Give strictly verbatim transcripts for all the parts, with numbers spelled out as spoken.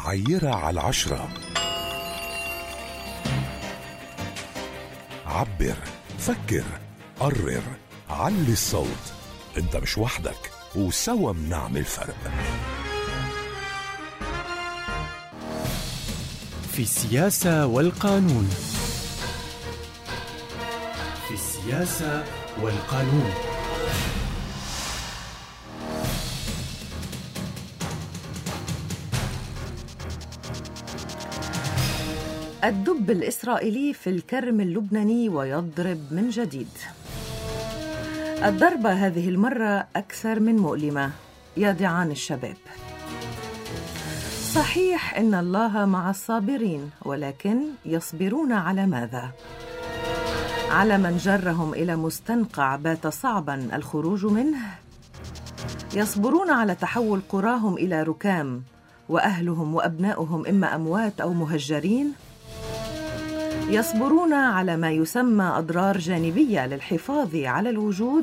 عيرة على العشرة. عبر، فكر، قرر، علي الصوت. انت مش وحدك، وسوا بنعمل فرق. في السياسة والقانون. في السياسة والقانون. الدب الإسرائيلي في الكرم اللبناني ويضرب من جديد. الضربة هذه المرة أكثر من مؤلمة يا ضعان الشباب. صحيح إن الله مع الصابرين، ولكن يصبرون على ماذا؟ على من جرهم إلى مستنقع بات صعبا الخروج منه؟ يصبرون على تحول قراهم إلى ركام، وأهلهم وأبناؤهم إما أموات أو مهجرين؟ يصبرون على ما يسمى أضرار جانبية للحفاظ على الوجود؟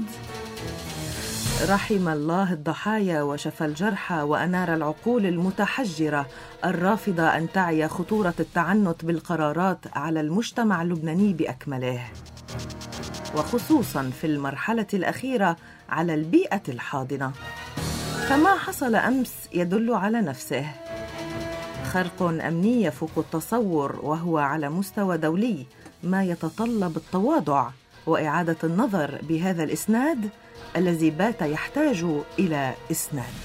رحم الله الضحايا وشفى الجرحى وأنار العقول المتحجرة الرافضة أن تعي خطورة التعنت بالقرارات على المجتمع اللبناني بأكمله، وخصوصاً في المرحلة الأخيرة على البيئة الحاضنة. فما حصل أمس يدل على نفسه: خرق أمني يفوق التصور، وهو على مستوى دولي، ما يتطلب التواضع وإعادة النظر بهذا الإسناد الذي بات يحتاج إلى إسناد.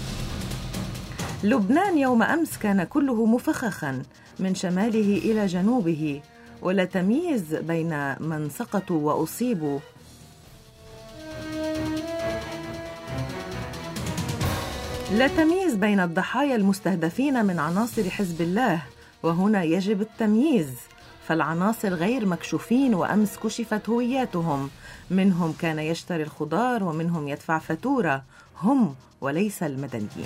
لبنان يوم أمس كان كله مفخخا من شماله إلى جنوبه، ولا تمييز بين من سقطوا وأصيبوا. لا تمييز بين الضحايا المستهدفين من عناصر حزب الله، وهنا يجب التمييز، فالعناصر غير مكشوفين وأمس كشفت هوياتهم. منهم كان يشتري الخضار ومنهم يدفع فاتورة، هم وليس المدنيين.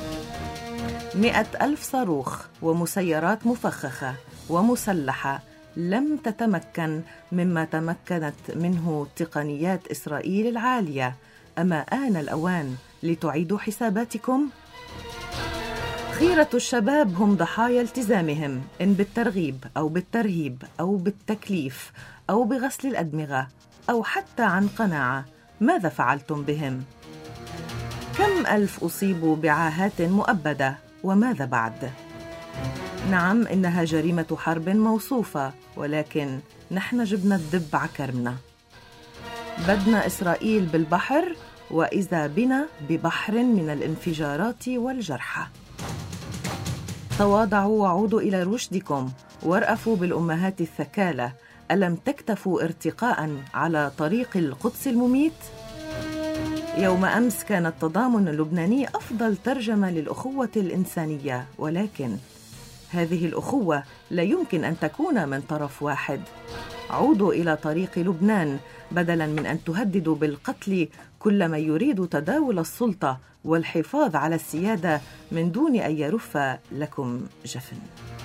مئة ألف صاروخ ومسيرات مفخخة ومسلحة لم تتمكن مما تمكنت منه تقنيات إسرائيل العالية. أما آن الأوان لتعيدوا حساباتكم؟ خيرة الشباب هم ضحايا التزامهم، إن بالترغيب أو بالترهيب أو بالتكليف أو بغسل الأدمغة أو حتى عن قناعة. ماذا فعلتم بهم؟ كم ألف أصيبوا بعاهات مؤبدة، وماذا بعد؟ نعم، إنها جريمة حرب موصوفة، ولكن نحن جبنا الدب عكرمنا. بدنا إسرائيل بالبحر، وإذا بنا ببحر من الانفجارات والجرحى. تواضعوا وعودوا إلى رشدكم، وارأفوا بالأمهات الثكالة. ألم تكتفوا ارتقاء على طريق القدس المميت؟ يوم أمس كان التضامن اللبناني أفضل ترجمة للأخوة الإنسانية، ولكن هذه الأخوة لا يمكن أن تكون من طرف واحد. عودوا إلى طريق لبنان بدلاً من أن تهددوا بالقتل كل من يريد تداول السلطة والحفاظ على السيادة من دون أن يرف لكم جفن.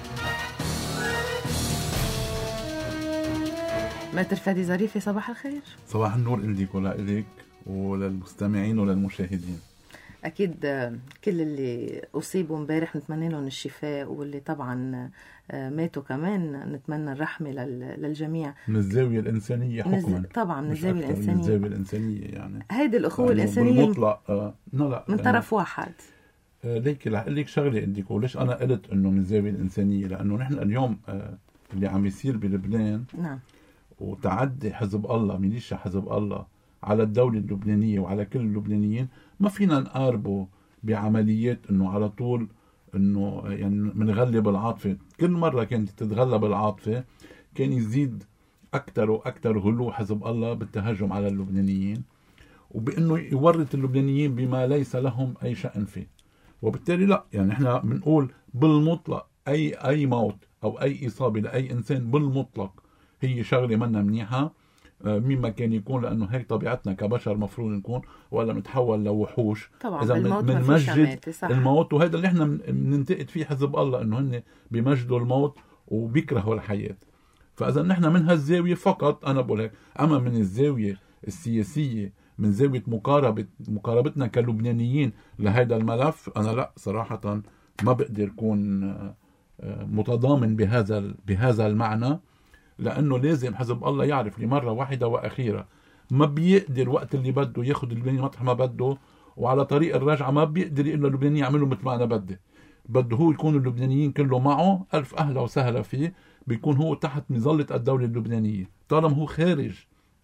ماتر فادي ظريفي، صباح الخير. صباح النور إليك ولإليك وللمستمعين وللمشاهدين. أكيد كل اللي أصيبوا امبارح نتمنى لهم الشفاء، واللي طبعا ماتوا كمان نتمنى الرحمة للجميع من الزاوية الإنسانية حكما. طبعا من الزاوية الإنسانية. من الزاوية الإنسانية يعني هيدي الأخوة الإنسانية بالمطلق آه لا من طرف واحد. آه ليك لك شغلة عندك، وليش أنا قلت إنه من الزاوية الإنسانية؟ لأنه نحن اليوم آه اللي عم يصير بلبنان، نعم، وتعدي حزب الله، ميليشيا حزب الله على الدولة اللبنانية وعلى كل اللبنانيين، ما فينا نقاربه بعمليات إنه على طول إنه يعني منغلب العاطفة. كل مرة كانت تتغلب العاطفة كان يزيد أكتر وأكتر غلو حزب الله بالتهجم على اللبنانيين، وبإنه يورط اللبنانيين بما ليس لهم أي شأن فيه. وبالتالي لا، يعني إحنا بنقول بالمطلق أي أي موت أو أي إصابة لأي إنسان بالمطلق هي شغلة منا منيحة مما كان يكون، لأنه هيك طبيعتنا كبشر مفروض نكون، ولا نتحول لوحوش. طبعا إذا بالموت من ما فيش مجد مات. الموت، وهذا اللي احنا بننتقد فيه حزب الله، انه هن بمجدوا الموت وبيكرهوا الحياة. فإذا نحن من هالزاوية فقط أنا بقول هيك. أما من الزاوية السياسية، من زاوية مقاربة مقاربتنا كلبنانيين لهذا الملف، أنا لا صراحة ما بقدر يكون متضامن بهذا بهذا المعنى، لأنه لازم حزب الله يعرف لمرة واحدة وأخيرة ما بيقدر وقت اللي بده ياخد اللبناني مطرح ما بده، وعلى طريق الرجعة ما بيقدر يقول اللبناني يعملوا مثل ما أنا بدي. بده هو يكون اللبنانيين كله معه، ألف أهلا وسهلا فيه، بيكون هو تحت مظلة الدولة اللبنانية. طالما هو خارج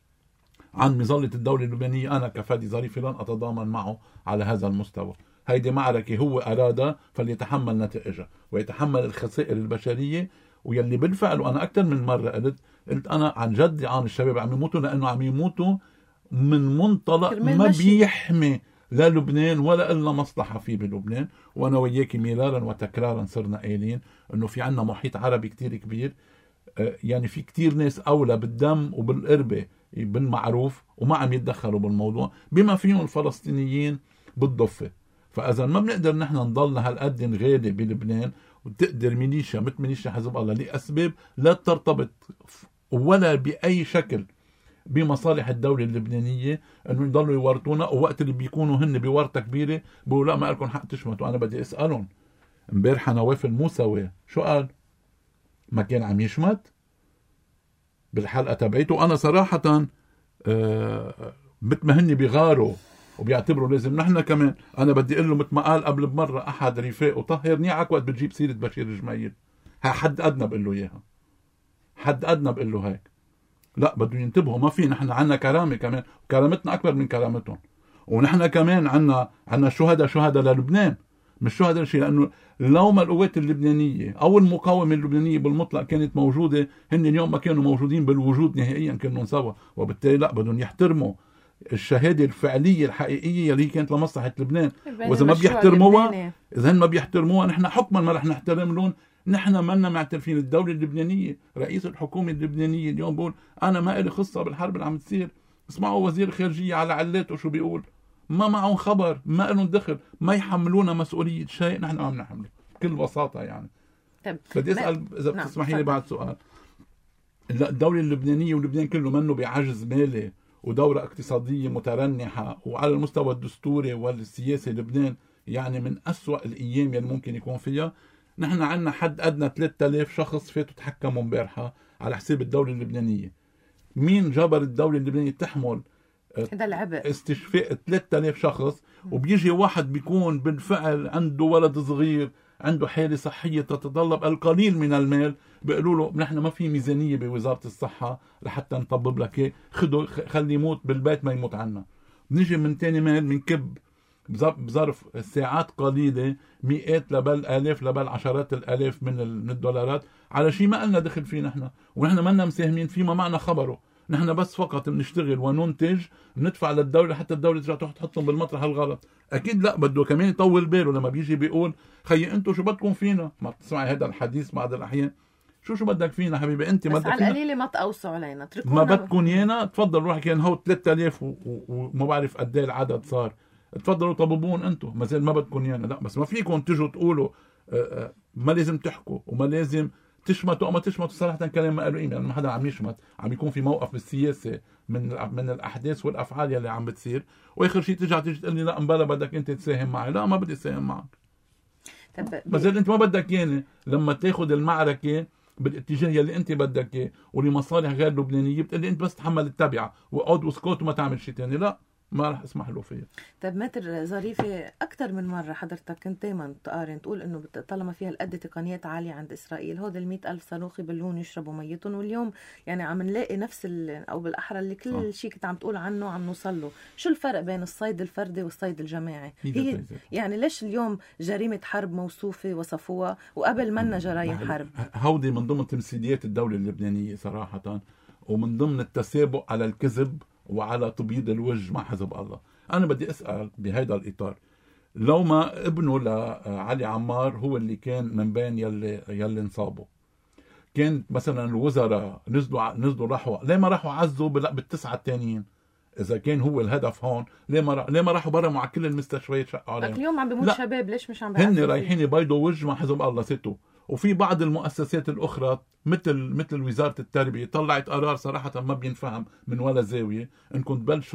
عن مظلة الدولة اللبنانية، أنا كفادي ظريفي لن أتضامن معه على هذا المستوى. هيدي معركة هو أرادها فليتحمل نتائجها ويتحمل الخسائر البشرية. ويلي بالفعل، وأنا أكثر من مرة قلت قلت أنا عن جد عن الشباب عم يموتوا، لأنه عم يموتوا من منطلق ما بيحمي لا لبنان ولا إلا مصلحة فيه بلبنان. وأنا وياكي مرارا وتكرارا صرنا قايلين إنه في عنا محيط عربي كتير كبير، يعني في كتير ناس أولى بالدم وبالقربة بالمعروف وما عم يتدخلوا بالموضوع، بما فيهم الفلسطينيين بالضفة. فإذا ما بنقدر نحن نضل هالقد نغالي بلبنان، وتقدر ميليشيا مثل ميليشيا حزب الله لأسباب لا ترتبط ولا بأي شكل بمصالح الدولة اللبنانية انه يضلوا يورطونا، ووقت اللي بيكونوا هن بورطة كبيرة بيقولوا لا ما لكم حق تشمتوا. انا بدي اسألهم، امبارح نواف الموسوي شو قال؟ ما كان عم يشمت بالحلقة تبعيته. وانا صراحة آه مثل ما هن بيغاروا وبيعتبروا لازم نحن كمان، انا بدي اقول له مثل ما قال قبل بمرة احد رفاقه، طهر نيعك وقت بتجيب سيرة بشير جميل. ها حد ادنى بقول له اياها، حد ادنى بقول له هيك. لا بدهم ينتبهوا، ما في، نحن عنا كرامة كمان، كرامتنا أكبر من كرامتهم. ونحن كمان عنا عنا شهداء شهداء للبنان، مش شهداء شيء، لأنه لو ما القوات اللبنانية أو المقاومة اللبنانية بالمطلق كانت موجودة، هن اليوم ما كانوا موجودين بالوجود نهائيا، كانوا سوا. وبالتالي لا بدهم يحترموا الشهادة الفعلية الحقيقية اللي كانت لمصلحة لبنان. وإذا ما بيحترموها، إذا ما بيحترموها نحن حكما ما رح نحترم لهم. نحن مالنا معترفين. الدولة اللبنانية، رئيس الحكومة اللبنانية اليوم بقول أنا ما إلي خصة بالحرب اللي عم تصير. اسمعوا وزير الخارجية على علاته شو بيقول، ما معهم خبر، ما لهم دخل، ما يحملونا مسؤولية شيء نحن عم نحمله بكل بساطة. يعني بدي أسأل إذا نعم. بتسمحي لي بعد سؤال. الدولة اللبنانية ولبنان كله منه بعجز مالي ودورة اقتصادية مترنحة، وعلى المستوى الدستوري والسياسي لبنان يعني من أسوأ الأيام اللي ممكن يكون فيها. نحن عنا حد أدنى ثلاثة آلاف شخص فاتوا تحكموا امبارحة على حساب الدولة اللبنانية. مين جبر الدولة اللبنانية تحمل هذا العبء استشفاء ثلاثة آلاف شخص؟ وبيجي واحد بيكون بالفعل عنده ولد صغير، عنده حالة صحية تتطلب القليل من المال، بيقولوا له نحن ما في ميزانية بوزارة الصحة لحتى نطبب لك، خده خلي يموت بالبيت ما يموت عنا. بنيجي من تاني مال منكب بظرف ساعات قليلة مئات لبل آلاف لبل عشرات الآلاف من الدولارات على شيء ما قلنا دخل فيه نحن، ونحن ما لنا مساهمين فيه، ما معنا خبره. نحن بس فقط بنشتغل وننتج، ندفع للدولة حتى الدولة ترجع تحطهم بالمطرح الغلط. أكيد لا، بده كمان يطول باله لما بيجي بيقول خيي أنتوا شو بدكم فينا. ما بتسمعي هذا الحديث بعض الأحيان، شو شو بدك فينا حبيبي أنت؟ بس على القليلة ما تقوصوا علينا، تركونا ما بدكم يانا، تفضل روح. كان هو ثلاثة آلاف وما بعرف قد ايه العدد صار، تفضلوا طببون انتم، ما زال ما بدكم يانا. لا بس ما فيكم تجوا تقولوا ما لازم تحكوا وما لازم تشمتوا او ما تشمتوا. صراحه كلام ما قالوا قيمه، يعني ما حدا عم يشمت، عم يكون في موقف بالسياسه من من الاحداث والافعال يلي عم بتصير، واخر شيء ترجع تيجي تقول لي لا امبلا بدك انت تساهم معي. لا ما بدي اساهم معك. ما زال انت ما بدك ياني لما تاخذ المعركه بالاتجاه يلي انت بدك اياه ولمصالح غير لبنانيه، بتقول لي انت بس تحمل التبعه واقعد واسكت وما تعمل شيء ثاني. لا ما رح اسمح له فيها. طيب ماتر ظريفة، أكثر من مرة حضرتك كنت دايما تقارن تقول إنه طالما فيها القد تقنيات عالية عند إسرائيل، هود المئة ألف صاروخ يبلون يشربوا ميتهم، واليوم يعني عم نلاقي نفس أو بالأحرى اللي كل آه. شيء كنت عم تقول عنه عم نوصل له. شو الفرق بين الصيد الفردي والصيد الجماعي؟ هي يعني ليش اليوم جريمة حرب موصوفة وصفوها وقبل منا جرايم حرب؟ هودي من ضمن تمثيليات الدولة اللبنانية صراحة، ومن ضمن التسابق على الكذب وعلى تبييض الوجه مع حزب الله. أنا بدي أسأل بهذا الإطار، لو ما ابنه لعلي عمار هو اللي كان من بين يلي يلي انصابوا، كان مثلا الوزراء نزلوا نزلوا راحوا، ليه ما راحوا عزوا بالتسعة التانيين؟ إذا كان هو الهدف هون، ليه ما ليه ما راحوا برا مع كل المستشفيات شقوا عليهم؟ اليوم عم بيموت شباب، ليش مش عم هن رايحين يبيضوا وجه مع حزب الله ستو. وفي بعض المؤسسات الأخرى مثل مثل وزارة التربية طلعت قرار صراحة ما بينفهم من ولا زاوية، إنكم تبلشوا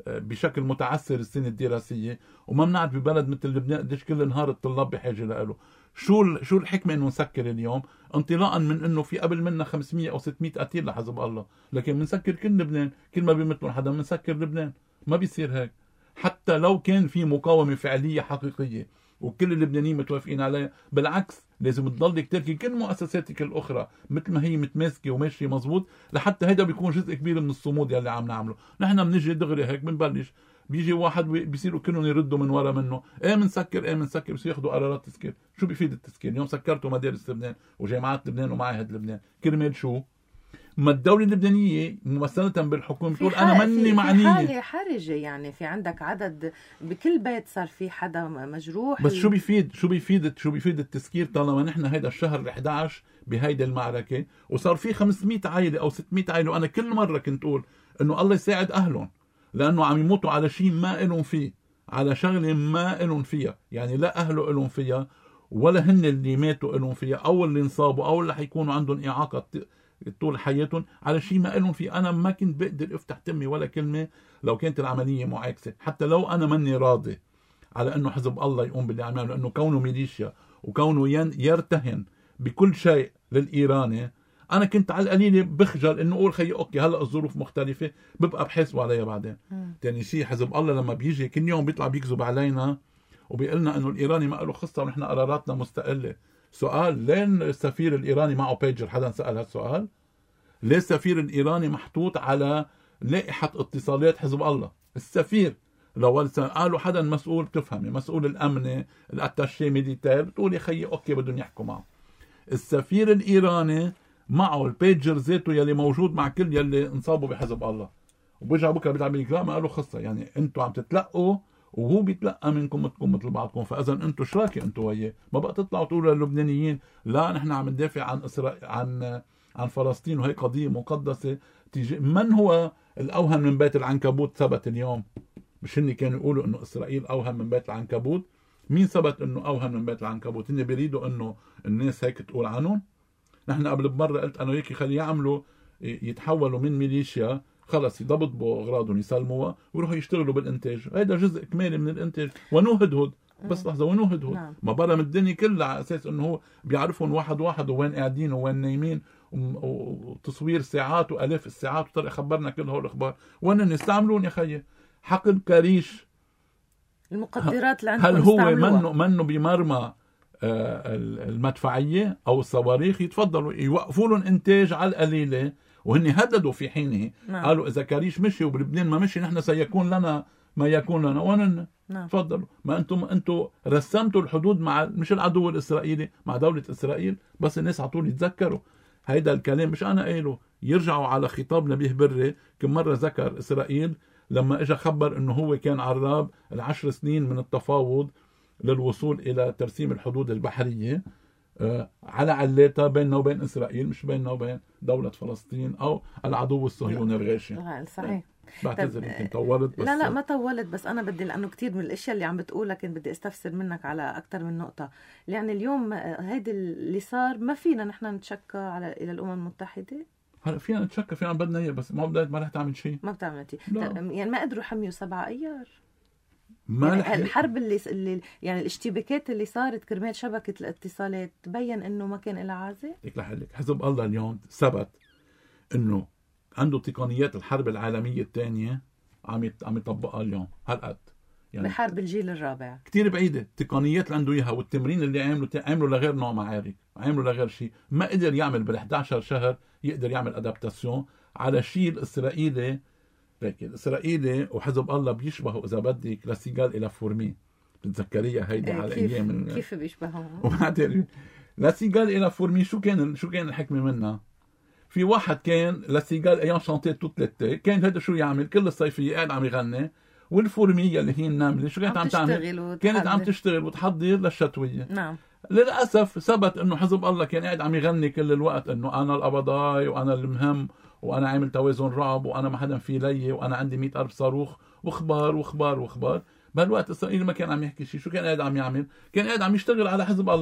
بشكل متعسر السنة الدراسية، وما بنعرف ببلد مثل لبنان قديش كل نهار الطلاب بحاجة له. شو شو الحكمة انه نسكر اليوم انطلاقا من انه في قبل منا خمسمية او ستمية قتيل لحزب الله، لكن بنسكر كل لبنان، كل ما بيمثلون حدا بنسكر لبنان. ما بيصير هيك. حتى لو كان في مقاومة فعلية حقيقية وكل اللبنانيين متوافقين عليها، بالعكس لازم تضلك تركي كل مؤسساتك الاخرى مثل ما هي متماسكه وماشيه مزبوط، لحتى هيدا بيكون جزء كبير من الصمود يلي عم نعمله. نحن بنجي دغري هيك بنبلش، بيجي واحد بيصيروا كلهم يردوا من ورا منه، ايه بنسكر ايه بنسكر، بس ياخذوا قرارات تسكير. شو بيفيد التسكير؟ اليوم سكرتوا مدارس لبنان وجامعات لبنان ومعاهد لبنان، كرمال شو؟ ما الدولة اللبنانية ممثلة بالحكومة بتقول أنا مني معنية. في حالة حرجة، يعني في عندك عدد بكل بيت صار في حدا مجروح. بس شو بيفيد شو بيفيد شو بيفيد التسكير طالما نحن هيدا الشهر الأحد عشر بهيدا المعركة وصار في خمسمية عائلة أو ستمية عائلة، وأنا كل مرة كنت أقول إنه الله يساعد أهلهم، لأنه عم يموتوا على شيء ما إلهم فيه، على شغلة ما إلهم فيها، يعني لا أهله إلهم فيها ولا هن اللي ماتوا إلهم فيها أو اللي انصابوا أو اللي حيكونوا عندهم إعاقة طول حياتهم على شيء ما لهم فيه. أنا ما كنت بقدر أفتح تمي ولا كلمة لو كانت العملية معاكسة، حتى لو أنا مني راضي على أنه حزب الله يقوم باللي عم يعمله، لأنه كونه ميليشيا وكونه يرتهن بكل شيء للإيراني. أنا كنت على القليلة بخجل إنه أقول خي أوكي هلأ الظروف مختلفة ببقى بحاسبوا عليها بعدين. تاني شيء حزب الله لما بيجي كل يوم بيطلع بيكذب علينا وبيقلنا إنه الإيراني ما له خصة ونحن قراراتنا مستقلة. سؤال، لين السفير الإيراني معه بيجر؟ حدا سأل هالسؤال؟ ليه السفير الإيراني محطوط على لائحة اتصالات حزب الله؟ السفير لو قالوا حدا مسؤول، تفهمي مسؤول الأمن الاتاشي ميليتير، بتقولي خيي أوكي بدهم يحكوا معه. السفير الإيراني معه البيجر ذاته يلي موجود مع كل يلي انصابوا بحزب الله، وبرجع بكره بيطلع بيقول لا ما قالوا خصة. يعني انتوا عم تتلقوا وهو بيتلقى منكم مثلكم مثل بعضكم، فاذا انتم شراكه انتم وياه. ما بقى تطلعوا تقولوا للبنانيين لا نحن عم ندافع عن اسرائيل عن عن فلسطين وهي قضيه مقدسه. تيجي من هو الاوهن من بيت العنكبوت ثبت اليوم؟ مش هن كانوا يقولوا انه اسرائيل اوهن من بيت العنكبوت؟ مين ثبت انه اوهن من بيت العنكبوت؟ هن بيريدوا انه الناس هيك تقول عنهم. نحن قبل بمره قلت انا وياكي خلي يعملوا يتحولوا من ميليشيا، خلص يضبطوا اغراضهم يسلموها ويروحوا يشتغلوا بالانتاج. هذا جزء كمالي من الانتاج. ونهدهد بس لحظه ونهدهد نعم. ما برا من الدنيا كلها على اساس انه هو بيعرفهم واحد واحد وين قاعدين وين نايمين، وتصوير ساعات والاف الساعات وطلع خبرنا كل هول الاخبار. وين يستعملون يا خيي؟ حقل كريش المقدرات اللي عندكم هل هو منه منه بمرمى المدفعيه او الصواريخ؟ يتفضلوا يوقفوا لهم انتاج على القليله. وهن هددوا في حينه نعم. قالوا اذا كريش مشي وبلبنان ما مشي نحن سيكون لنا ما يكون لنا. وين نعم. تفضلوا. ما انتم انتم رسمتوا الحدود مع مش العدو الاسرائيلي، مع دوله اسرائيل. بس الناس على طول يتذكروا هيدا الكلام، مش انا قايله. يرجعوا على خطاب نبيه بري كم مره ذكر اسرائيل لما اجى خبر انه هو كان عراب العشر سنين من التفاوض للوصول الى ترسيم الحدود البحريه آه على علاتها بيننا وبين اسرائيل، مش بيننا وبين دوله فلسطين او العدو الصهيوني الغاشم. صحيح. بعتذر يمكن طولت بس لا لا ما طولت، بس انا بدي لانه كتير من الاشياء اللي عم بتقولها كنت بدي استفسر منك على اكثر من نقطه. يعني اليوم هيدي اللي صار ما فينا نحن نتشكى على الى الامم المتحده. هلا فينا نتشكى فينا بدنا اياه، بس ما بدها ما رح تعمل شيء. ما بتعمل شيء يعني ما قدروا يحميوا سبعة ايار. ما يعني الحرب اللي, اللي يعني الاشتباكات اللي صارت كرمال شبكه الاتصالات تبين انه ما كان لها عازه. لك لحالك حزب الله اليوم ثبت انه عنده تقنيات الحرب العالميه الثانيه عم عم يطبقها اليوم هالقد. يعني بحرب الجيل الرابع كتير بعيده التقنيات اللي عنده اياها والتمرين اللي عملوا عملوا لغير نوع معارك، عملوا لغير شيء. ما قدر يعمل بال إحدى عشر شهر يقدر يعمل ادابتاسيون على شيء الاسرائيلي. لكن الاسرائيلي وحزب الله بيشبهوا اذا بدك لاسيجال الى فورمي. بتتذكريها هيدي إيه على كيف ايام من... كيف بيشبهوا؟ وبعدين لاسيجال الى فورمي شو كان شو كان الحكمه منها؟ في واحد كان لاسيجال ايام شانتي توت ليتي، كان هذا شو يعمل كل الصيفيه قاعد عم يغني، والفورميه اللي هي النمله شو كانت عم, عم تعمل؟ كانت عم تشتغل وتحضر للشتويه. نعم. للاسف ثبت انه حزب الله كان قاعد عم يغني كل الوقت انه انا القبضاي وانا المهم وانا عامل توازن رعب وانا ما حدا في لي وانا عندي مئة ألف صاروخ واخبار واخبار واخبار. بهالوقت اسرائيل ما كان عم يحكي شيء. شو كان قاعد عم يعمل؟ كان قاعد عم يشتغل على حزب الله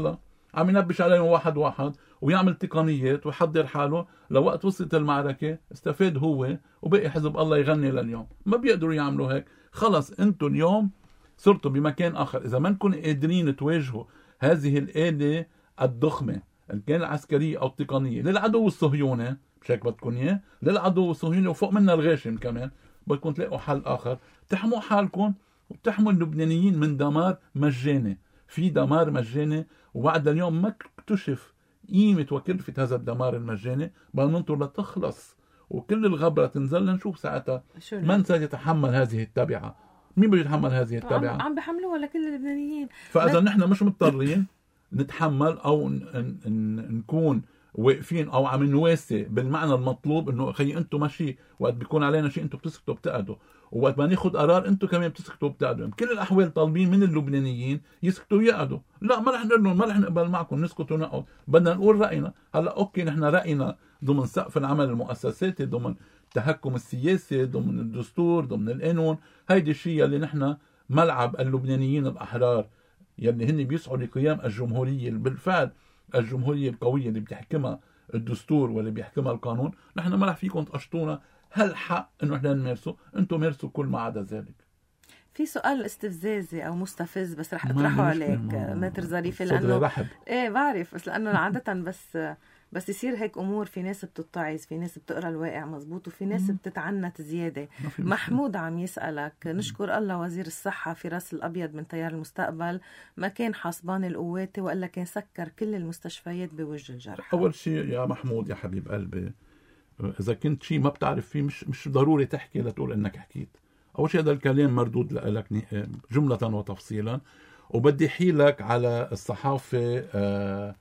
عم ينبش عليهم واحد واحد ويعمل تقنيات ويحضر حاله لوقت وصلت المعركة استفاد هو وبقي حزب الله يغني لليوم. ما بيقدروا يعملوا هيك. خلص انتوا اليوم صرتوا بمكان آخر. إذا ما نكون قادرين تواجهوا هذه الآلة الضخمة إن كان العسكرية أو التقنية للعدو الصهيوني مش هيك بدكم إياه، للعدو الصهيوني وفوق منا الغاشم كمان، بدكم تلاقوا حل آخر تحموا حالكم وتحموا اللبنانيين من دمار مجاني. في دمار مجاني وبعد اليوم ما اكتشف قيمة وكلفة هذا الدمار المجاني، بل ننطر لتخلص وكل الغبرة تنزل نشوف ساعتها من سيتحمل هذه التبعة. مين بده يتحمل هذه التبعة؟ عم بيحملوها لكل اللبنانيين. فإذا نحن مش مضطرين نتحمل أو ن- ن- نكون واقفين أو عم نواسي بالمعنى المطلوب إنه أخي أنتم ماشي وقت بيكون علينا شيء أنتم بتسكتوا بتقعدوا، وقت ما ناخد قرار أنتم كمان بتسكتوا بتقعدوا. بكل الأحوال طالبين من اللبنانيين يسكتوا ويقعدوا. لا ما رح نقول لهم ما رح نقبل معكم نسكت ونقعد، بدنا نقول رأينا. هلا أوكي نحن رأينا ضمن سقف العمل المؤسساتي، ضمن التحكم السياسي، ضمن الدستور، ضمن القانون. هيدي الشيء اللي نحن ملعب اللبنانيين الأحرار يلي هن بيسعوا لقيام الجمهورية. بالفعل الجمهورية القوية اللي بتحكمها الدستور واللي بيحكمها القانون. نحن ما رح فيكم تقشطونا هالحق انه احنا نمارسه، انتم مارسوا كل ما عدا ذلك. في سؤال استفزازي او مستفز بس رح اطرحه عليك ماتر ظريفة، لانه رحب. ايه بعرف، بس لانه عادة بس بس يصير هيك امور، في ناس بتتعظ، في ناس بتقرا الواقع مزبوط، وفي ناس مم. بتتعنت زياده. ما محمود عم يسالك، نشكر الله وزير الصحه فراس الابيض من تيار المستقبل ما كان حصبان القوات والا كان سكر كل المستشفيات بوجه الجرحى. اول شيء يا محمود يا حبيب قلبي، اذا كنت شيء ما بتعرف فيه مش مش ضروري تحكي لتقول انك حكيت. اول شيء هذا الكلام مردود لك جمله وتفصيلا، وبدي حيلك على الصحافه. آه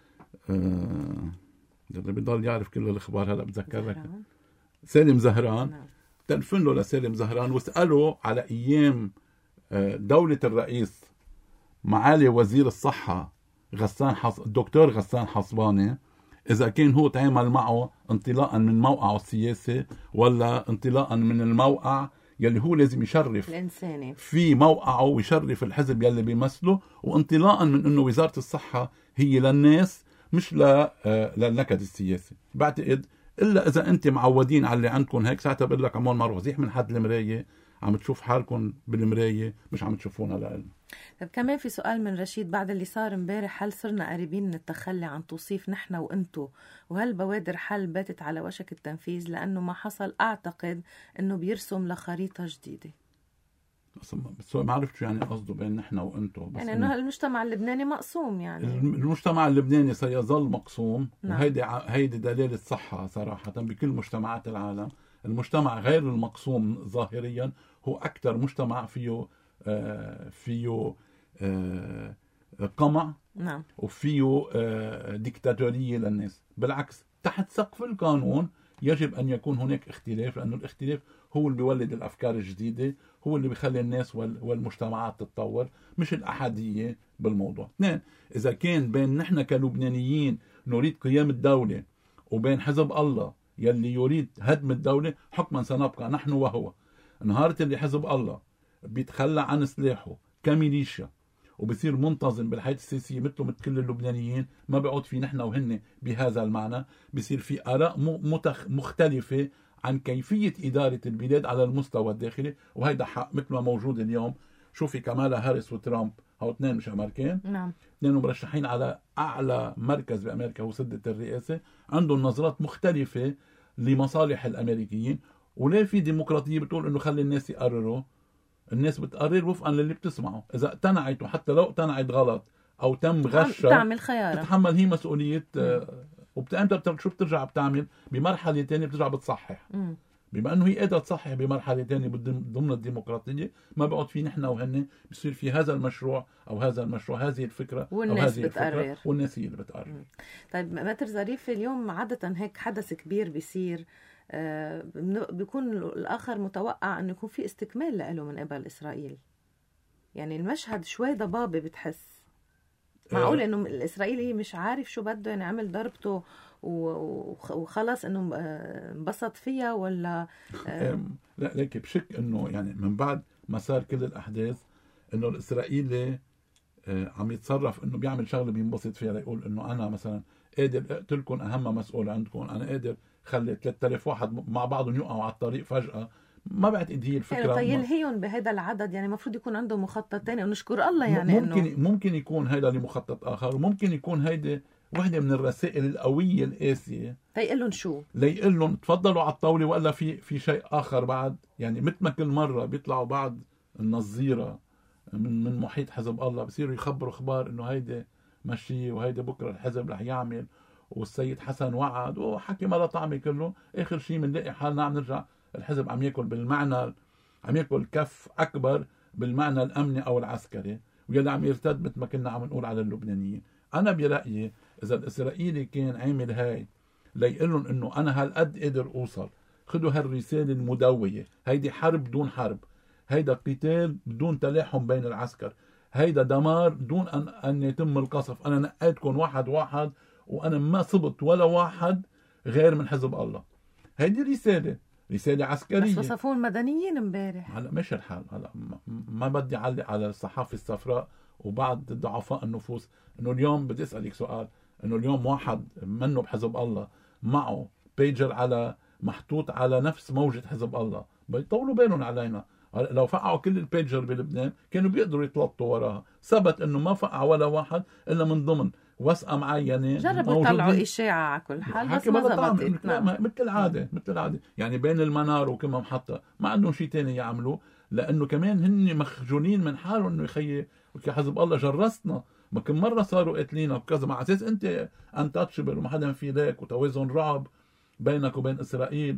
آه اللي بيضل يعرف كل الاخبار. هلا بتذكر لك سالم زهران. نعم. تلفن له لسالم زهران واساله على ايام دوله الرئيس معالي وزير الصحه غسان حص... الدكتور غسان حصباني، اذا كان هو تعامل معه انطلاقا من موقعه السياسي ولا انطلاقا من الموقع يلي هو لازم يشرف الانساني في موقعه ويشرف الحزب يلي بيمثله، وانطلاقا من انه وزاره الصحه هي للناس مش ل للنكد السياسي. بعتقد الا اذا انت معودين على اللي عندكم هيك، ساعتها بقول لك عمول معروف زيح من حد المرايه، عم تشوف حالكم بالمرايه مش عم تشوفونا لنا. طيب كمان في سؤال من رشيد، بعد اللي صار امبارح هل صرنا قريبين من التخلي عن توصيف نحن وانتو، وهل بوادر حل باتت على وشك التنفيذ؟ لانه ما حصل اعتقد انه بيرسم لخريطه جديده. بس ما عرفت شو يعني قصده بين نحن وانتو. بس يعني انه المجتمع اللبناني مقسوم، يعني المجتمع اللبناني سيظل مقسوم. نعم. وهيدي هيدي دليل الصحة صراحة بكل مجتمعات العالم. المجتمع غير المقسوم ظاهريا هو أكثر مجتمع فيه آه فيه آه قمع. نعم. وفيه آه ديكتاتورية للناس. بالعكس تحت سقف القانون يجب أن يكون هناك اختلاف، لأنه الاختلاف هو اللي بيولد الأفكار الجديدة، هو اللي بيخلي الناس والمجتمعات تتطور، مش الأحادية بالموضوع. اثنين، إذا كان بين نحن كلبنانيين نريد قيام الدولة وبين حزب الله يلي يريد هدم الدولة، حكما سنبقى نحن وهو. نهارة اللي حزب الله بيتخلى عن سلاحه كميليشيا وبصير منتظم بالحياة السياسية مثله مثل كل اللبنانيين، ما بيقعد في نحن وهن بهذا المعنى، بصير في آراء متخ... مختلفة عن كيفية إدارة البلاد على المستوى الداخلي. وهيدا حق مثل ما موجود اليوم. شوفي كمالا هاريس وترامب، هو اثنين مش أمريكان، نعم، اثنين مرشحين على أعلى مركز بأمريكا هو سدة الرئاسة، عندهم نظرات مختلفة لمصالح الأمريكيين. ولا في ديمقراطية بتقول إنه خلي الناس يقرروا. الناس بتقرر وفقا للي بتسمعه. إذا اقتنعت وحتى لو اقتنعت غلط أو تم غشها تعمل خيارة، تتحمل هي مسؤولية. وبتأمتى شو بترجع بتعمل بمرحلة تانية، بترجع بتصحح. م. بما أنه هي قادرة تصحح بمرحلة تانية ضمن الديمقراطية، ما بقعد في نحن وهن، بصير في هذا المشروع أو هذا المشروع، هذه الفكرة والناس أو هذه بتقرر، الفكرة والناس هي اللي بتقرر. م. طيب ماتر ظريف، اليوم عادة هيك حدث كبير بيصير آه بيكون الآخر متوقع أنه يكون في استكمال له من قبل إسرائيل. يعني المشهد شوي ضبابة بتحس. معقول انه الاسرائيلي مش عارف شو بده، يعني عمل ضربته وخلص انه انبسط فيها ولا لا ليك بشك انه يعني من بعد ما صار كل الاحداث انه الاسرائيلي آه، عم يتصرف انه بيعمل شغله بينبسط فيها، ليقول انه انا مثلا قادر اقتلكم اهم مسؤول عندكم، انا قادر خلي ثلاثة آلاف واحد مع بعضهم يوقعوا على الطريق فجأة. ما بعتقد هي الفكره. يعني يلهيهم بهذا العدد، يعني المفروض يكون عنده مخطط تاني، ونشكر الله يعني ممكن انه ممكن يكون هيدا لمخطط اخر، وممكن يكون هيدا وحده من الرسائل القويه القاسيه تيقول لهم شو، ليقول لهم تفضلوا على الطاوله، ولا في في شيء اخر بعد. يعني مثل ما كل مره بيطلعوا بعض النظيره من من محيط حزب الله بصيروا يخبروا اخبار انه هيدا مشي وهيدا بكره الحزب رح يعمل، والسيد حسن وعد وحكي ما لا طعمه كله. اخر شيء بنلاقي حالنا عم نرجع الحزب عم ياكل بالمعنى، عم ياكل كف اكبر بالمعنى الامني او العسكري، ويلي عم يرتد مثل ما كنا عم نقول على اللبنانيين. انا برايي اذا الاسرائيلي كان عامل هاي ليقول لهم انه انا هالقد قادر اوصل، خذوا هالرساله المدويه، هيدي حرب بدون حرب، هيدا قتال بدون تلاحم بين العسكر، هيدا دمار دون ان ان يتم القصف. انا نقيتكم واحد واحد، وانا ما صبت ولا واحد غير من حزب الله. هيدي رساله رساله عسكريه. بس وصفوه المدنيين امبارح. هلا مش الحال، هلا ما بدي اعلق على الصحافه الصفراء وبعض ضعفاء النفوس، انه اليوم بدي اسالك سؤال، انه اليوم واحد منه بحزب الله معه بيجر على محطوط على نفس موجة حزب الله، بيطولوا بالهم علينا. لو فقعوا كل البيجر بلبنان كانوا بيقدروا يتلطوا وراها. ثبت انه ما فقع ولا واحد الا من ضمن وثقه معينه. جربوا يطلعوا اشاعه على كل حال بس ما زبطت. مثل العاده مثل العاده يعني بين المنار وكما محطه ما عندهم شيء تاني يعملوا، لانه كمان هن مخجولين من حالهم انه يخي حزب الله جرستنا، ما كم مره صاروا قاتلينا وكذا، مع اساس انت انتاتشبل وما حدا في ايديك، وتوازن رعب بينك وبين اسرائيل،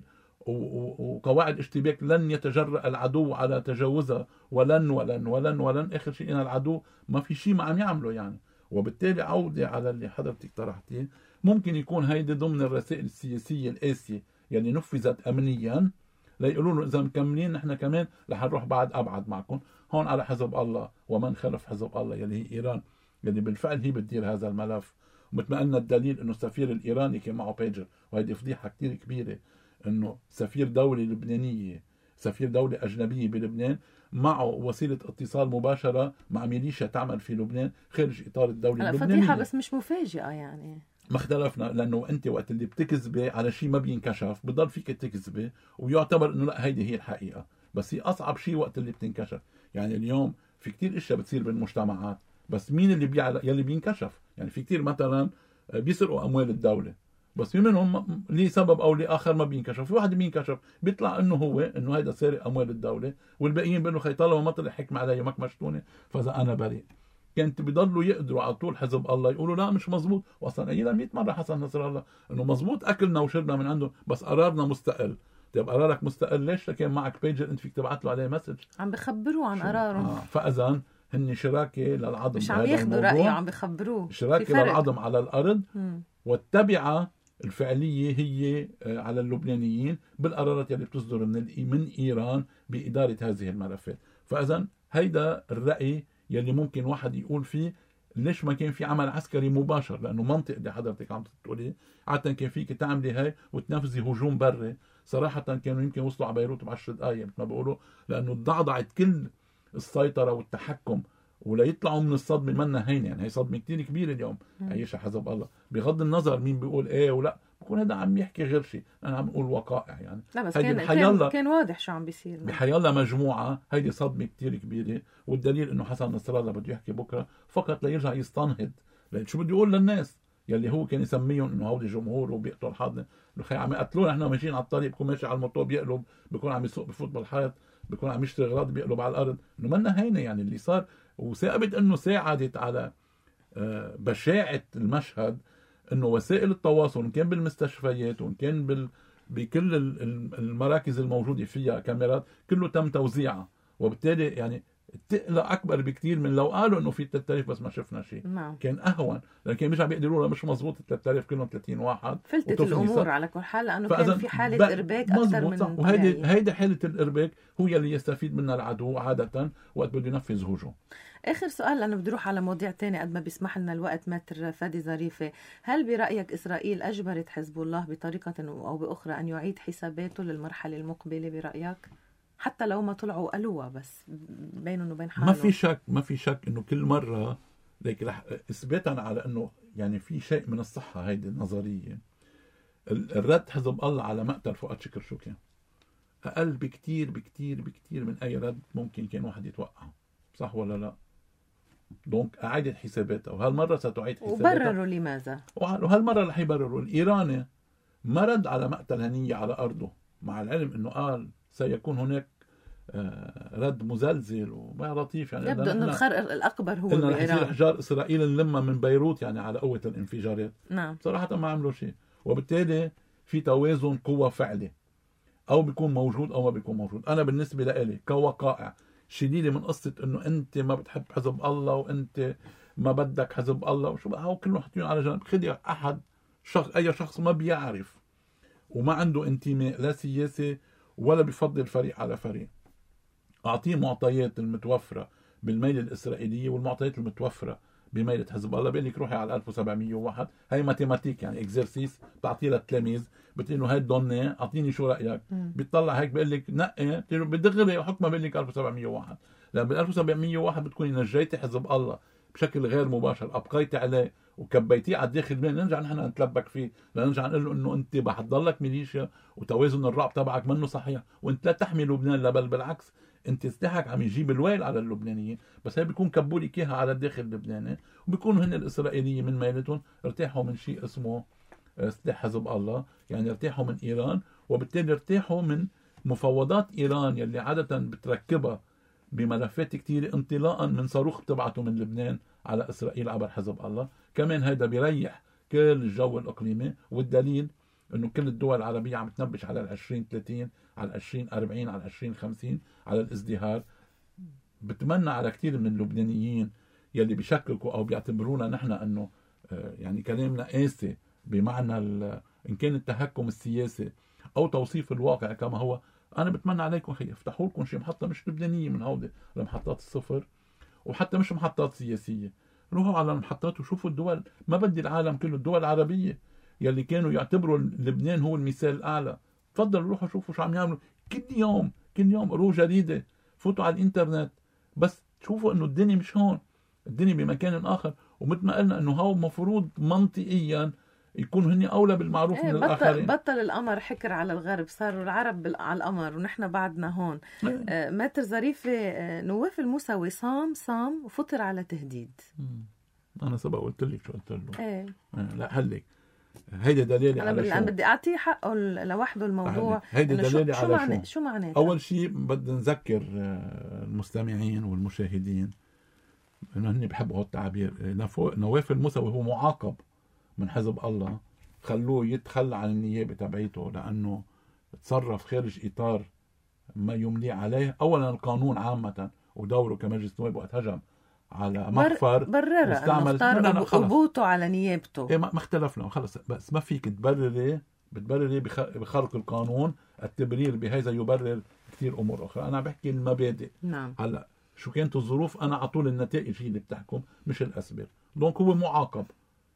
وقواعد اشتباك لن يتجرأ العدو على تجاوزها، ولن ولن ولن ولن اخر شيء ان العدو ما في شيء ما عم يعمله يعني. وبالتالي عودة على اللي حضرتك طرحتيه، ممكن يكون هيدي ضمن الرسائل السياسية القاسية يعني نفذت امنيا، ليقولوا له اذا مكملين نحن كمان رح نروح بعد ابعد معكم هون على حزب الله ومن خلف حزب الله يلي هي ايران، يلي بالفعل هي بتدير هذا الملف. ومثل ما قلنا الدليل انه السفير الايراني كان معه بيجر، وهيدي فضيحة كتير كبيرة انه سفير دولة لبنانية، سفير دولة اجنبية بلبنان معه وسيلة اتصال مباشرة مع ميليشيا تعمل في لبنان خارج اطار الدولة اللبنانية. فضيحة بس مش مفاجئة يعني. ما اختلفنا، لانه انت وقت اللي بتكذبي على شيء ما بينكشف بضل فيك تكذبي ويعتبر انه لا هيدي هي الحقيقة، بس هي اصعب شيء وقت اللي بتنكشف. يعني اليوم في كتير اشياء بتصير بالمجتمعات، بس مين اللي بيعلى يلي بينكشف؟ يعني في كتير مثلا بيسرقوا اموال الدولة، بس في منهم لسبب او لاخر ما بينكشف. في واحد بينكشف بيطلع انه هو انه هيدا سارق اموال الدوله، والباقيين بيقولوا خي طالما ما طلع حكم علي وما كمشتوني فاذا انا بريء. كانت بيضلوا يقدروا على طول حزب الله يقولوا لا مش مزبوط، واصلا قايلها مية مره حسن نصر الله انه مزبوط اكلنا وشربنا من عنده بس قرارنا مستقل. طيب قرارك مستقل ليش؟ لكن معك بيجر انت فيك تبعت له عليه مسج عم بخبروه عن قرارهم. آه. فاذا هن شراكه للعظم، مش عم ياخذوا رايه، عم بخبروه شراكه للعظم على الارض. م. والتبعه الفعلية هي على اللبنانيين بالقرارات اللي بتصدر من من إيران بإدارة هذه الملفات. فإذا هيدا الرأي يلي ممكن واحد يقول فيه ليش ما كان في عمل عسكري مباشر، لأنه منطق اللي حضرتك عم تقولي عادة كان فيك تعملي هاي وتنفذي هجوم بري. صراحة كانوا يمكن وصلوا على بيروت بعشر دقايق مثل ما بيقولوا، لأنه ضعضعت كل السيطرة والتحكم ولا يطلعوا من الصدمة منا هين. يعني هي صدمة كتير كبيرة اليوم عيشها حزب الله، بغض النظر مين بيقول ايه ولا، بكون هذا عم يحكي غير شيء، انا عم اقول وقائع يعني. لا بس كان, كان, كان واضح شو عم بيصير بحيالله مجموعة. هيدي صدمة كتير كبيرة، والدليل انه حسن نصر الله بده يحكي بكرة فقط ليرجع يستنهض، لان شو بده يقول للناس يلي هو كان يسميهم انه هودي جمهور وبيقتل حاضن، خي عم يقتلونا احنا ماشيين على الطريق، بكون ماشي على الموتور بيقلب، بكون عم يسوق بفوت بالحيط، بكون عم يشتري اغراض بيقلب على الارض. انه منا هينه يعني اللي صار. وثابت انه ساعدت على بشاعة المشهد انه وسائل التواصل ان كان بالمستشفيات وان كان بال... بكل المراكز الموجودة فيها كاميرات كله تم توزيعها، وبالتالي يعني التقلة اكبر بكتير من لو قالوا انه في ثلاثة آلاف بس ما شفنا شيء. نعم. كان اهون، لكن مش عم يقدروا مش مزبوط ثلاثة آلاف كلهم ثلاثين واحد فلتت الامور على كل حال، لانه كان في حالة ارباك اكثر من طبيعي. وهيدي هيدي حالة الارباك هو اللي يستفيد منها العدو عادة وقت بده ينفذ هجوم. اخر سؤال لانه بدي اروح على مواضيع تانية قد ما بيسمح لنا الوقت. متر فادي ظريفة، هل برايك اسرائيل اجبرت حزب الله بطريقة او باخرى ان يعيد حساباته للمرحلة المقبلة برايك؟ حتى لو ما طلعوا قالوها بس بينهم وبين حالهم. ما في شك ما في شك انه كل مرة لكن رح اثباتا على انه يعني في شيء من الصحه هيدي النظريه، الرد حزب الله على مقتل فؤاد شكر شوكان اقل بكتير بكتير بكتير من اي رد ممكن كان واحد يتوقعه، صح ولا لا؟ دونك اعادت حساباتها، وهالمره ستعيد حساباتها. وبرروا لماذا؟ وهالمره رح يبرروا. الايراني ما رد على مقتل هنيه على ارضه، مع العلم انه قال سيكون هناك رد مزلزل وما لطيف، يعني يبدو انه الخرق الاكبر هو بايران، بايران. رح احجار اسرائيل نلمها من بيروت يعني على قوه الانفجارات. نعم صراحه ما عملوا شيء، وبالتالي في توازن قوه فعلي، او بيكون موجود او ما بيكون موجود. انا بالنسبه لي كوقائع شديده من قصه انه انت ما بتحب حزب الله وانت ما بدك حزب الله وشو بقى، هو كلهم حاطين على جنب. خدي احد شخص، اي شخص ما بيعرف وما عنده انتماء لا سياسي ولا بيفضل فريق على فريق، اعطيه معطيات المتوفره بالميله الاسرائيليه والمعطيات المتوفره بميله حزب الله، بيقول لك روحي على ألف وسبعمية وواحد، هي ماتيماتيك يعني اكزرسيس بتعطيه للتلاميذ، بتقول له هاي دوني اعطيني شو رايك، بيطلع هيك بيقول لك نقي بدغري وحكمه بيقول لك ألف وسبعمية وواحد، لما بال ألف وسبعمية وواحد بتكوني نجيتي حزب الله بشكل غير مباشر، ابقيتي عليه وكبيتيه على الداخل بين نرجع نحن نتلبك فيه، لنرجع نقول له انه انت بحضلك ميليشيا وتوازن الرعب تبعك منه صحيح، وانت لا تحمي لبنان، لا بل بالعكس انت سلاحك عم يجيب الويل على اللبنانيين، بس هي بيكون كبوا لك اياها على الداخل اللبناني، وبيكونوا هن الاسرائيليين من ميلتهم ارتاحوا من شيء اسمه سلاح حزب الله، يعني ارتاحوا من ايران، وبالتالي ارتاحوا من مفاوضات ايران يلي عاده بتركبها بملفات كتير انطلاقا من صاروخ بتبعته من لبنان على اسرائيل عبر حزب الله. كمان هيدا بيريح كل الجو الاقليمي، والدليل انه كل الدول العربيه عم تنبش على العشرين ثلاثين، على العشرين أربعين، على العشرين خمسين، على الازدهار. بتمنى على كتير من اللبنانيين يلي بيشككوا او بيعتبرونا نحن انه يعني كلامنا قاسي بمعنى ان كان التهكم السياسي او توصيف الواقع كما هو، انا بتمنى عليكم خي افتحوا لكم شي محطه مش لبنانيه من هودي لمحطات الصفر، وحتى مش محطات سياسيه، روحوا على المحطات وشوفوا الدول، ما بدي العالم كله، الدول العربيه يلي كانوا يعتبروا لبنان هو المثال الاعلى، تفضلوا روحوا شوفوا شو عم يعملوا كل يوم كل يوم، قروا جريده، فوتوا على الانترنت، بس تشوفوا انه الدنيا مش هون، الدنيا بمكان اخر. ومثل ما قلنا انه هو مفروض منطقيا يكونوا هن اولى بالمعروف ايه من بطل الاخرين. بطل القمر حكر على الغرب، صاروا العرب على القمر ونحن بعدنا هون. آه ماتر ظريفه، آه نواف الموسوي صام صام وفطر على تهديد. مم. انا سبق قلت لك شو قلت له. ايه آه لا هلك هيدا دليل على شو، انا بدي اعطيه حقه لوحده الموضوع. هيدا دليل على شو شو, شو معناته؟ اول شيء بدنا نذكر المستمعين والمشاهدين انه هن بحبوا هالتعبير، نواف الموسوي هو معاقب من حزب الله، خلوه يتخلى عن النيابه تبعيته لانه تصرف خارج اطار ما يملي عليه اولا القانون عامه ودوره كمجلس نواب، وقت هجم على مخفر برر انه اختار قبوته على نيابته. ايه ما اختلفنا خلص، بس ما فيك تبرري بتبرري بخرق القانون، التبرير بهذا يبرر كثير امور اخرى. انا بحكي المبادئ. نعم. هلا شو كانت الظروف، انا على طول النتائج هي اللي بتحكم مش الاسباب. دونك هو معاقب.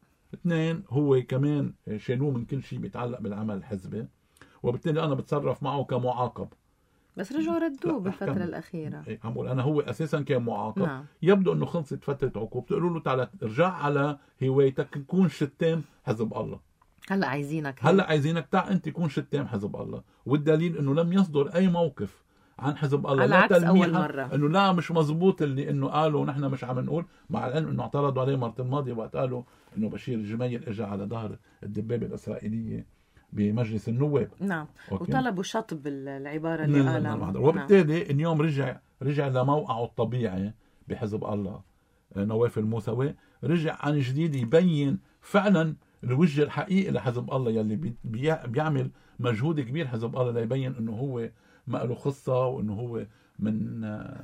اثنين، هو كمان شالوه من كل شيء بيتعلق بالعمل الحزبي، وبالتالي انا بتصرف معه كمعاقب. بس رجعوا ردوه بالفترة الأخيرة. إيه عم بقول أنا هو أساسا كان معاقب. نعم. يبدو إنه خلصت فترة عقوبته، قالوا له تعال ارجع على هوايتك، كون شتام حزب الله. هلا عايزينك هلا عايزينك تعال أنت كون شتام حزب الله، والدليل إنه لم يصدر أي موقف عن حزب الله، على لا عكس أول تلميحا مرة إنه لا مش مزبوط اللي إنه قالوا نحن مش عم نقول، مع العلم إنه اعترضوا عليه مرة الماضية وقت قالوا إنه بشير الجميل إجا على ظهر الدبابة الإسرائيلية بمجلس النواب. نعم. أوكي. وطلبوا شطب العبارة اللي قالها. نعم. وبالتالي نعم. اليوم رجع رجع لموقعه الطبيعي بحزب الله نواف الموسوي، رجع عن جديد يبين فعلا الوجه الحقيقي لحزب الله يلي بي بيعمل مجهود كبير حزب الله ليبين انه هو ما له خصة، وانه هو من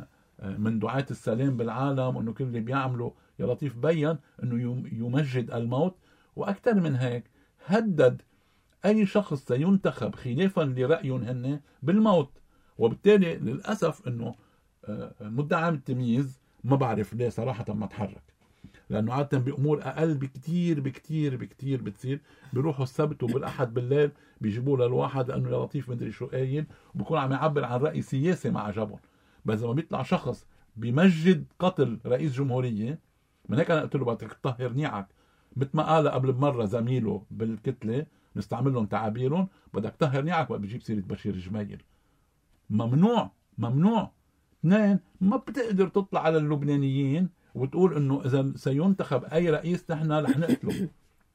من دعاة السلام بالعالم، وانه كل اللي بيعمله يا لطيف بين انه يمجد الموت، واكثر من هيك هدد أي شخص سينتخب خلافا لرأيهم هن بالموت. وبالتالي للأسف أنه مدعي التمييز ما بعرف ليه صراحة ما تحرك، لأنه عادة بأمور أقل بكتير بكتير بكتير بتصير، بيروحوا السبت وبالأحد بالليل بيجيبوا للواحد لأنه يا لطيف مدري شو قايل، وبكون عم يعبر عن رأي سياسي ما عجبهم. بس لما بيطلع شخص بيمجد قتل رئيس جمهورية من هيك انا قلت له بدك تطهر نيعك، مثل ما قال قبل بمره زميله بالكتله نستعمل لهم تعابيرهم، بدك تطهر نيعك وقت بجيب سيره بشير جميل. ممنوع ممنوع. اثنين، ما بتقدر تطلع على اللبنانيين وتقول انه اذا سينتخب اي رئيس نحن رح نقتله.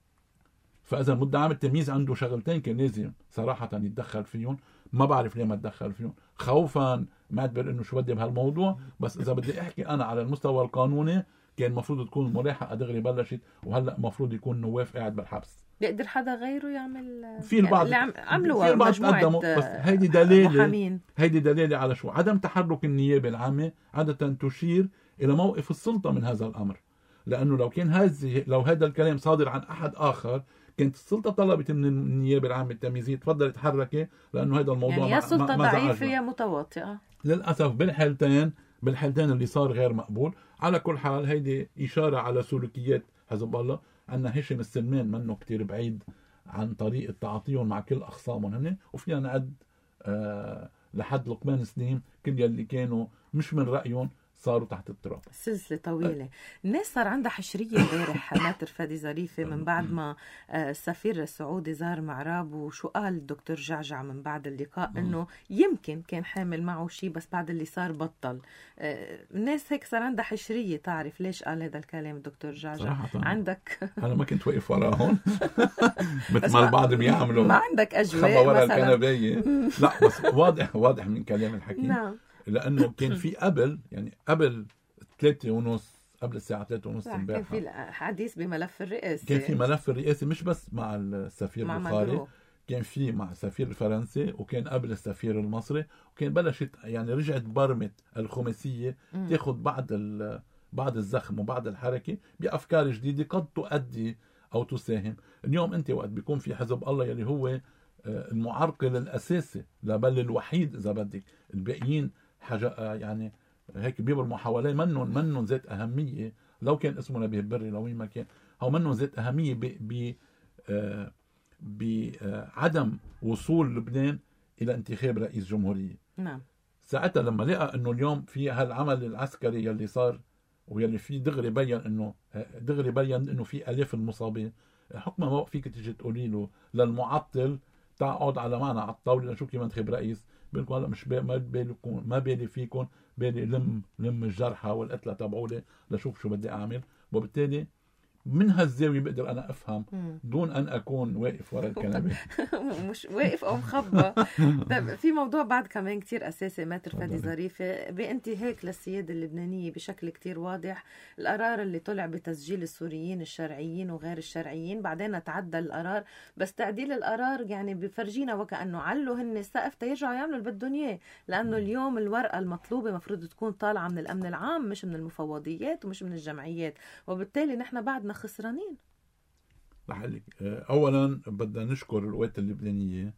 فاذا مدعي عام التمييز عنده شغلتين كان لازم صراحه يتدخل فيهم، ما بعرف ليه ما تدخل فيهم، خوفا معتبر انه شو بدي بهالموضوع. بس اذا بدي احكي انا على المستوى القانوني كان المفروض تكون الملاحقه دغري بلشت، وهلا المفروض يكون نواف قاعد بالحبس. بيقدر حدا غيره يعمل في البعض اللي عم... عملوا في البعض قدموا، بس هيدي دليل هيدي دليل على شو؟ عدم تحرك النيابه العامه عاده تشير الى موقف السلطه من هذا الامر. لانه لو كان هذه لو هذا الكلام صادر عن احد اخر كانت السلطه طلبت من النيابه العامه التمييزيه تفضل تحركي، لانه هذا الموضوع يعني يا سلطه ضعيفه يا متواطئه. للاسف بالحالتين بالحالتين اللي صار غير مقبول. على كل حال هيدي اشاره على سلوكيات حزب الله، ان هشام السلمان منه كتير بعيد عن طريقه تعاطيهم مع كل اخصامهم هن، وفينا نعد أه لحد لقمان سليم كل يلي كانوا مش من رايهم صاروا تحت التراب. سلسلة طويلة. الناس صار عندها حشرية امبارح ماتر فادي ظريفة من بعد ما السفير السعودي زار معراب، وشو قال الدكتور جعجع من بعد اللقاء؟ انه يمكن كان حامل معه شيء بس بعد اللي صار بطل. الناس هيك صار عندها حشرية. تعرف ليش قال هذا الكلام الدكتور جعجع؟ عندك انا ما كنت واقف وراهم مثل ما البعض بيعملوا، ما عندك اجواء ورا الكنبايه. لا بس واضح واضح من كلام الحكيم. نعم. لانه كان في قبل يعني قبل ثلاثة ونص قبل الساعه ثلاثة ونص امبارح كان في حديث بملف الرئاسي، كان في ملف الرئاسي مش بس مع السفير البخاري، كان في مع السفير الفرنسي، وكان قبل السفير المصري، وكان بلشت يعني رجعت برمة الخماسيه تاخذ بعض بعض الزخم وبعض الحركه بافكار جديده قد تؤدي او تساهم. اليوم انت وقت بيكون في حزب الله يلي هو المعرقل الاساسي، لا بل الوحيد اذا بدك، الباقيين حاجه يعني هيك بيعملوا محاولات منن منن ذات اهميه، لو كان اسمه نبيه بري لو وين ما كان، هو منن ذات اهميه ب ب بعدم وصول لبنان الى انتخاب رئيس جمهوريه. نعم. ساعتها لما لقى انه اليوم في هالعمل العسكري يلي صار ويلي فيه دغري بين انه دغري بين انه في الاف المصابين، حكم ما فيك تيجي تقولي له للمعطل تقعد على معنا على الطاوله لنشوف كيف ننتخب رئيس، بيقول لكم هلا مش بي ما بالكم ما بالي فيكم، بالي لم لم الجرحى والقتلى تبعولي لشوف شو بدي اعمل. وبالتالي من هالزاويه بقدر انا افهم دون ان اكون واقف ورا الكنبه مش واقف او مخبى. طيب في موضوع بعد كمان كتير اساسي ماتر فادي ظريفه بانتهاك للسياده اللبنانيه بشكل كتير واضح، القرار اللي طلع بتسجيل السوريين الشرعيين وغير الشرعيين، بعدين تعدل القرار، بس تعديل القرار يعني بفرجينا وكانه علوا هن السقف تيرجعوا يعملوا اللي بدهم اياه، لانه اليوم الورقه المطلوبه مفروض تكون طالعه من الامن العام مش من المفوضيات ومش من الجمعيات، وبالتالي نحن بعدنا خسرانين. رح لك اولا بدنا نشكر القوات اللبنانيه،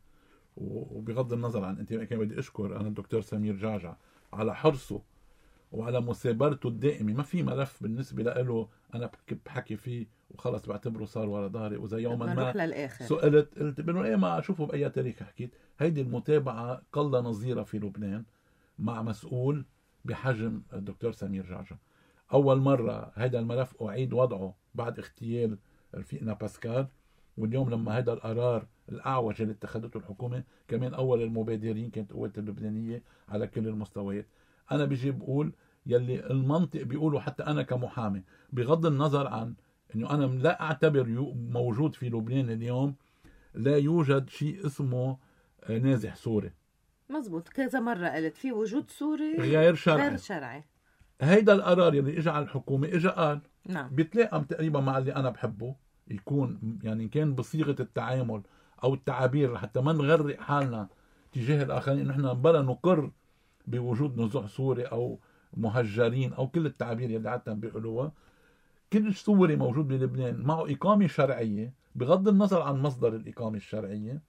وبغض النظر عن انت كان بدي اشكر انا الدكتور سمير جعجع على حرصه وعلى مثابرته الدائمه. ما في ملف بالنسبه له انا بحكي فيه وخلص بعتبره صار ورا ظهري، واذا يوما ما سئلت قلت بانه ايه ما اشوفه باي تاريخ حكيت. هيدي المتابعه قل نظيرها في لبنان مع مسؤول بحجم الدكتور سمير جعجع. اول مره هذا الملف اعيد وضعه بعد اغتيال رفيقنا باسكال، واليوم لما هذا القرار الاعوج اللي اتخذته الحكومه كمان اول المبادرين كانت القوات اللبنانيه على كل المستويات. انا بيجي بقول يلي المنطق بيقولوا حتى انا كمحامي، بغض النظر عن انه انا لا اعتبر موجود في لبنان اليوم لا يوجد شيء اسمه نازح سوري. مزبوط، كذا مره قلت في وجود سوري غير شرعي غير شرعي. هيدا القرار يلي اجى على الحكومه اجى قال نعم بيتلائم تقريبا مع اللي انا بحبه، يكون يعني كان بصيغه التعامل او التعابير حتى ما نغرق حالنا تجاه الاخرين، نحن بلا نقر بوجود نزوح سوري او مهجرين او كل التعابير اللي عاده بيقولوها. كل سوري موجود بلبنان معه اقامه شرعيه بغض النظر عن مصدر الاقامه الشرعيه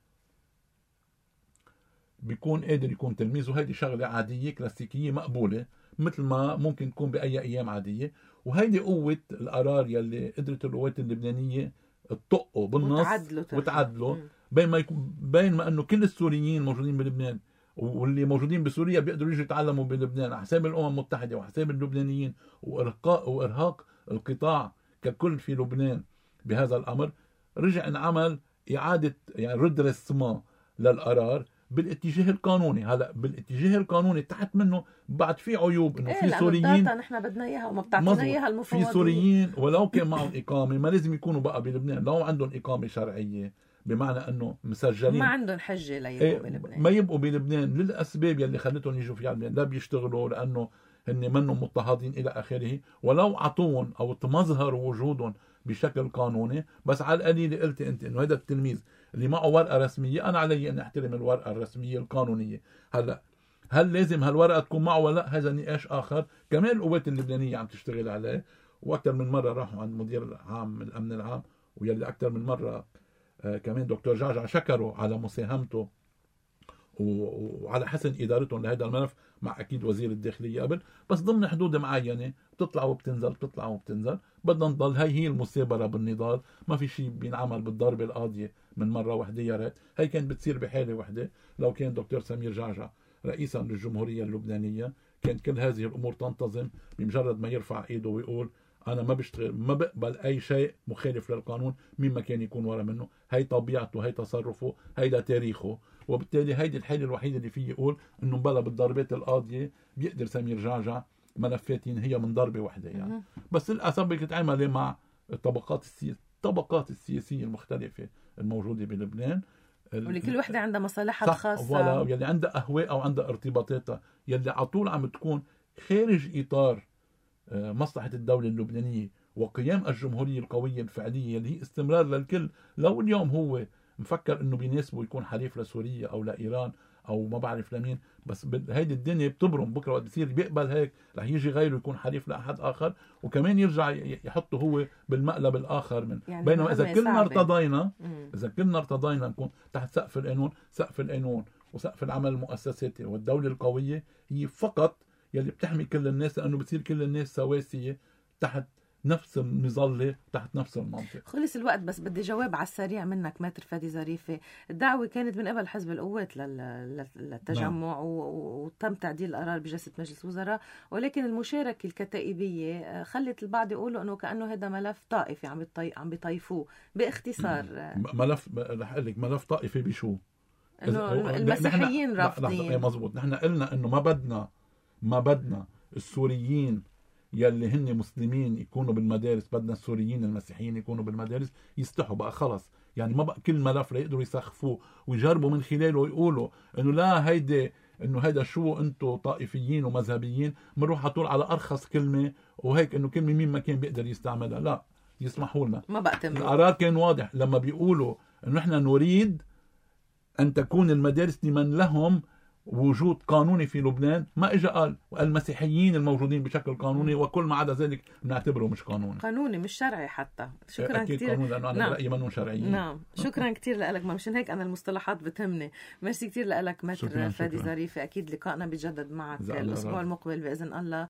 بيكون قادر يكون تلميذ، وهيدي شغله عاديه كلاسيكيه مقبوله مثل ما ممكن تكون باي ايام عاديه. وهيدي قوه القرار يلي قدرت القوات اللبنانيه تطقه بالنص وتعدله، بين ما يكون بين ما انه كل السوريين موجودين بلبنان واللي موجودين بسوريا بيقدروا يجوا يتعلموا بلبنان على حساب الامم المتحده وحساب اللبنانيين، وارهاق وارهاق القطاع ككل في لبنان بهذا الأمر، رجع انعمل إعادة يعني ريدريسمون للقرار بالاتجاه القانوني. هلا بالاتجاه القانوني تحت منه بعد في عيوب انه إيه في سوريين نحن بدنا اياها وما بتعطينا اياها المفوضين. في سوريين ولو كان معهم اقامه ما لازم يكونوا بقى بلبنان، لو عندهم اقامه شرعيه بمعنى انه مسجلين ما عندهم حجه ليبقوا إيه بلبنان، ما يبقوا بلبنان للاسباب يلي خلتهم يجوا في لبنان، لا بيشتغلوا لانه هن منهم مضطهدين الى اخره، ولو عطوهم او تمظهروا وجودهم بشكل قانوني. بس على القليل قلت انت انه هذا التلميذ اللي معه ورقه رسميه، انا علي ان احترم الورقه الرسميه القانونيه. هلا هل لازم هالورقه تكون معه ولا لا؟ هذا نقاش اخر. كمان القوات اللبنانيه عم تشتغل عليه، واكثر من مره راحوا عند مدير العام الامن العام، ويلي اكثر من مره آه كمان دكتور جعجع شكروا على مساهمته وعلى حسن ادارتهم لهذا الملف مع اكيد وزير الداخليه قبل، بس ضمن حدود معينه بتطلع وبتنزل بتطلع وبتنزل. بدنا نضل، هي هي المثابره بالنضال، ما في شيء بينعمل بالضربه القاضيه من مره واحده. يا ريت هي كانت بتصير بحاله واحده لو كان دكتور سمير جعجع رئيسا للجمهوريه اللبنانيه، كانت كل هذه الامور تنتظم بمجرد ما يرفع ايده ويقول انا ما بشتغل ما بقبل اي شيء مخالف للقانون مين ما كان يكون ورا منه. هي طبيعته، هي تصرفه، هيدا تاريخه، وبالتالي هيدي الحيله الوحيده اللي فيه يقول انه بلا بالضربات القاضيه بيقدر سمير جعجع ملفات ينهيها من ضربه واحده يعني. بس للاسف بتتعامل مع الطبقات السياسيه الطبقات السياسيه المختلفه الموجوده بلبنان، واللي كل وحده عندها مصالحها الخاصه، ولا يلي عندها اهواء او عندها ارتباطاتها يلي على طول عم تكون خارج اطار مصلحة الدولة اللبنانية وقيام الجمهورية القوية الفعلية اللي هي استمرار للكل. لو اليوم هو مفكر انه بيناسبه يكون حليف لسوريا او لايران او ما بعرف لمين، بس هيدي الدنيا بتبرم بكره وقت بصير بيقبل هيك رح يجي غيره يكون حليف لاحد اخر، وكمان يرجع يحطه هو بالمقلب الاخر من يعني. بينما اذا كلنا ارتضينا اذا كلنا ارتضينا نكون تحت سقف القانون، سقف القانون وسقف العمل المؤسساتي والدولة القوية هي فقط يلي بتحمي كل الناس، لأنه بتصير كل الناس سواسية تحت نفس المظلة تحت نفس المنطق. خلص الوقت، بس بدي جواب على السريع منك ماتر فادي ظريفة. الدعوة كانت من قبل حزب القوات للتجمع نعم. وتم تعديل القرار بجلسة مجلس وزراء، ولكن المشاركة الكتائبية خلت البعض يقولوا أنه كأنه هذا ملف طائفي عم بيطي... عم بيطيفوه. باختصار ملف رح أقول لك ملف طائفي بشو؟ إنه المسيحيين رافضين. مزبوط، نحن قلنا إنه ما بدنا ما بدنا السوريين يلي هن مسلمين يكونوا بالمدارس، بدنا السوريين المسيحيين يكونوا بالمدارس. يستحوا بقى خلص يعني، ما بقى كل ملف ليقدروا يسخفوه ويجربوا من خلاله ويقولوا انه لا هيدا انه هيدا شو انتو طائفيين ومذهبيين، بنروح على طول على ارخص كلمه وهيك انه كلمه مين ما كان بيقدر يستعملها. لا يسمحوا لنا، ما بقى تمرق. القرار كان واضح لما بيقولوا انه احنا نريد ان تكون المدارس لمن لهم وجود قانوني في لبنان، ما اجى قال المسيحيين الموجودين بشكل قانوني وكل ما عدا ذلك بنعتبره مش قانوني قانوني مش شرعي حتى. شكرا كثير. قانون لانه انا نعم. برايي منهم شرعيين. نعم شكرا كثير لك، ما مشان هيك انا المصطلحات بتهمني. ميرسي كثير لك ماتر فادي ظريفة. اكيد لقائنا بيتجدد معك الاسبوع المقبل باذن الله،